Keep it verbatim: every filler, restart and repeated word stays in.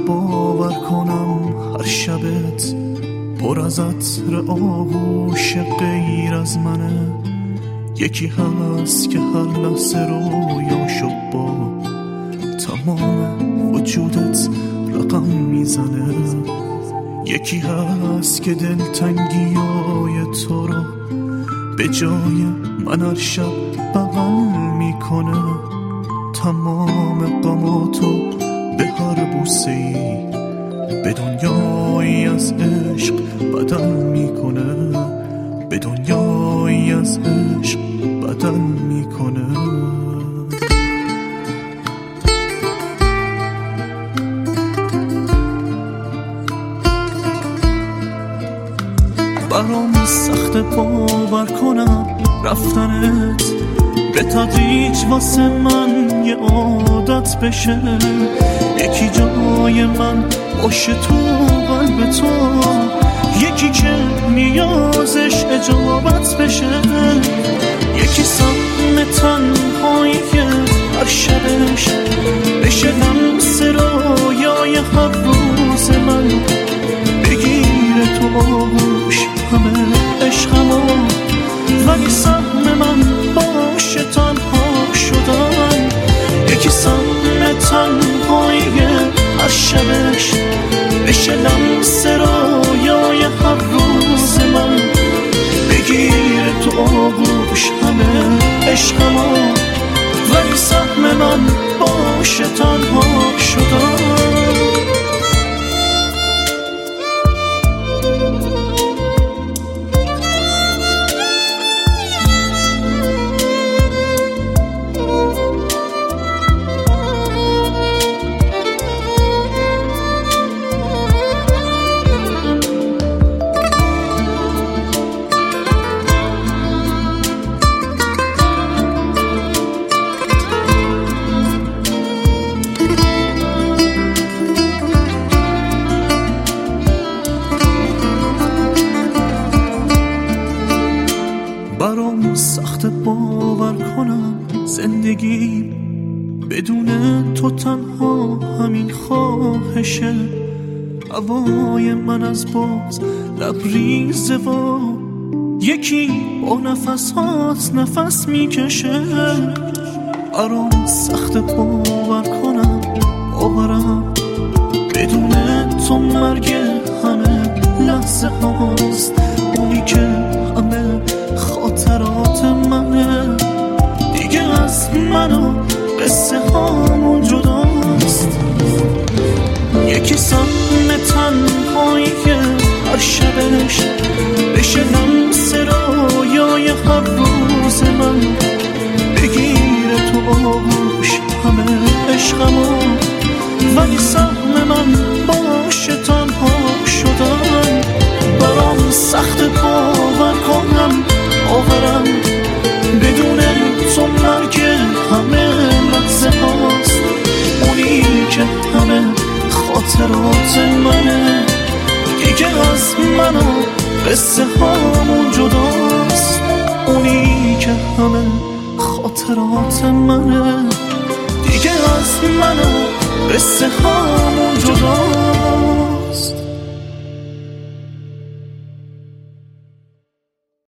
باور کنم هر شبت پر از عطر آغوش غیر از منه. یکی هست که هر لحظه رویا شد با تمام وجودت رقم میزنه. یکی هست که دلتنگیای تو رو به جای من هر شب بغل میکنه. تمام غماتو به هر بوسه‌ای به دنیایی از عشق بدل میکنه. به دنیایی از عشق بدل میکنه. برام سخت باور کنم رفتنت به تدریج واسه من یه عادت بشه. یکی جای من باشه تو قلب تو، یکی که نیازش اجابت بشه. یکی سهم تنهایی که هر شبش بشه لمس رویای هر روز من. بگیره تو آغوش همه عشقمو، ولی سهم من باشه تنها شدن. یکی سهم تنهایی هر شبش بشه لمس رویای هر روز من. بگیره تو آغوش همه عشقمو، ولی سهم من باشه تنها شدن. برام سخت باور کنم زندگی بدون تو تنها همین خواهشه. هوای من از باز لبریزه و یکی با نفسات نفس میکشه. برام سخت باور کنم باورم بدون تو مرگ همه لحظه هاست. اونی که همه خاطرات منه دیگه از منو قصه هامون جداست. یکی سهم تنهایی که هر شبش بشه لمس رویای هر روز من. بگیره تو آغوش همه عشقمو، ولی سهم من باشه تنها شدن. برام سخت باور کنم باورم بدون تو مرگ همه لحظه هاست. اونی که همه خاطرات منه دیگه از منو قصه هامون جداست. اونی که همه خاطرات منه دیگه از منو قصه هامون جداست.